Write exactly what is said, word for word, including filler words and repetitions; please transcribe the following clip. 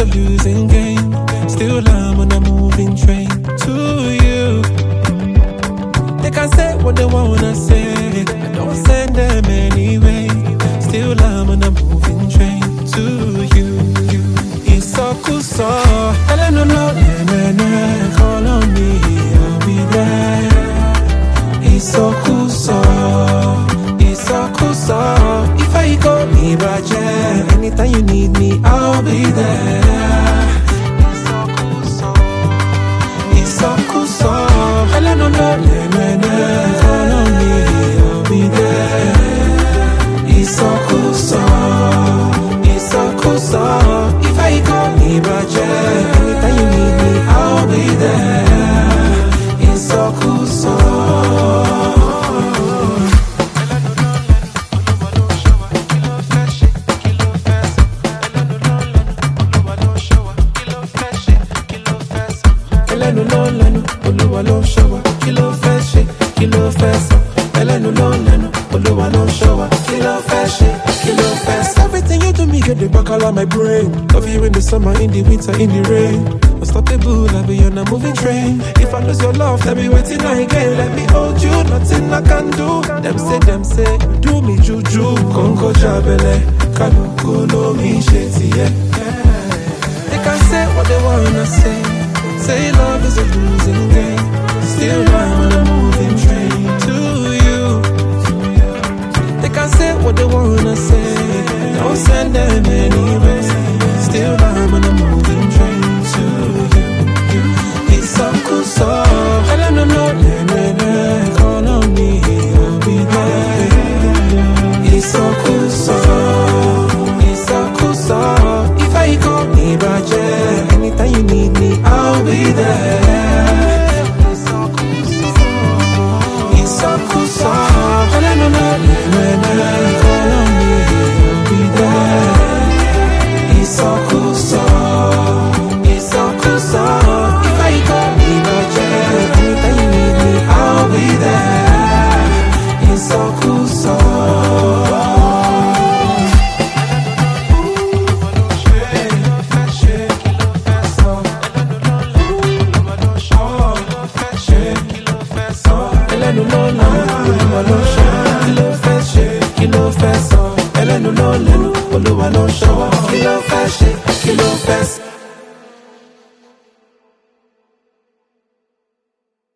a losing game. Still I'm on a moving train to you. They can say what they wanna say, I don't send them anyway. Still I'm on a moving train to you. It's so cool, so I don't know, call on me, I'll be there. It's so cool, so it's so cool, so if I go me budget, anytime you need me, I'll be there. It's so cool, so it's so cool, so I don't know, call on me, I'll be there. It's so cool, so it's so cool, so if I go me budget, anytime you need me, I'll be there. It's so cool, so Elenu lo lenu, Olúwa ló ń ṣọ́ wa, kí ló fẹ́ ṣe, kí ló fẹ́ sọ. Elenu lo lenu, Olúwa ló ń ṣọ́ wa, kí ló fẹ́ ṣe, kí ló fẹ́ sọ. Everything you do me get the back all of my brain. Love you in the summer, in the winter, in the rain. Unstoppable, I'll be on a moving train. If I lose your love, tell me waiting again. Let me hold you, nothing I can do. Them say, them say, do me juju. Kongo jabele, kanuko no mi sheti, yeah. They can say what they wanna say. Say love is a losing game. Still I'm on a moving train to you. They can say what they wanna say, don't send them anyway. Still I'm on a moving train to you. It's so cool, so I don't know, call on me, I'll be there. It's so cool, so it's so cool, so if I call me budget, anytime you need me, I'll be there. It's so cool, so it's so cool, so I don't know, call on me, I'll be there. It's so cool, so it's so cool, so if I call me budget, anytime you need me, I'll be there. It's so cool, so Elenu lo lenu, Olúwa ló ń ṣọ́ wa, kí ló fẹ́ ṣe, kí ló fẹ́ sọ. Elenu lo lenu, Olúwa ló ń ṣọ́ wa, kí ló fẹ́ ṣe.